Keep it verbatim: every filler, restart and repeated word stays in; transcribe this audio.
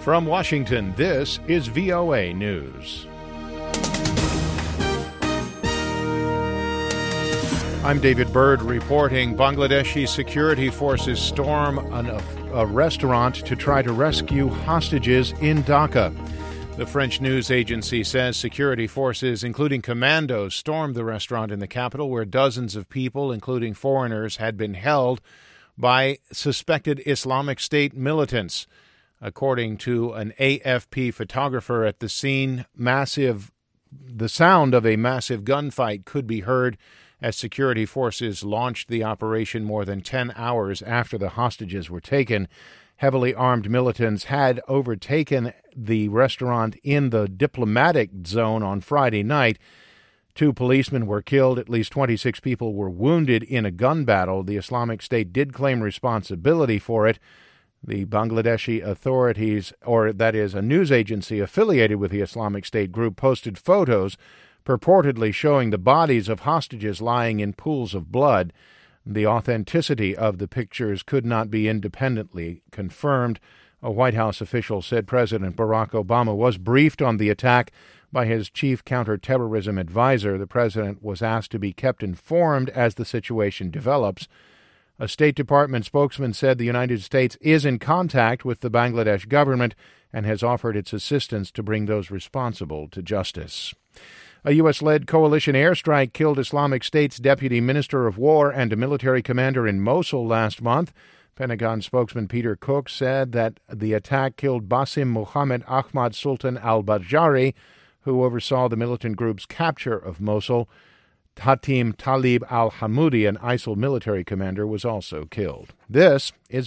From Washington, this is V O A News. I'm David Byrd reporting. Bangladeshi security forces storm an, a, a restaurant to try to rescue hostages in Dhaka. The French news agency says security forces, including commandos, stormed the restaurant in the capital where dozens of people, including foreigners, had been held by suspected Islamic State militants. According to an A F P photographer at the scene, massive the sound of a massive gunfight could be heard as security forces launched the operation more than ten hours after the hostages were taken. Heavily armed militants had overtaken the restaurant in the diplomatic zone on Friday night. Two policemen were killed. At least twenty-six people were wounded in a gun battle. The Islamic State did claim responsibility for it. The Bangladeshi authorities, or that is a news agency affiliated with the Islamic State group, posted photos purportedly showing the bodies of hostages lying in pools of blood. The authenticity of the pictures could not be independently confirmed. A White House official said President Barack Obama was briefed on the attack by his chief counterterrorism advisor. The president was asked to be kept informed as the situation develops. A State Department spokesman said the United States is in contact with the Bangladesh government and has offered its assistance to bring those responsible to justice. A U S-led coalition airstrike killed Islamic State's deputy minister of war and a military commander in Mosul last month. Pentagon spokesman Peter Cook said that the attack killed Basim Mohammed Ahmad Sultan al-Bajari, who oversaw the militant group's capture of Mosul. Hatim Talib al-Hamoudi, an ISIL military commander, was also killed. This is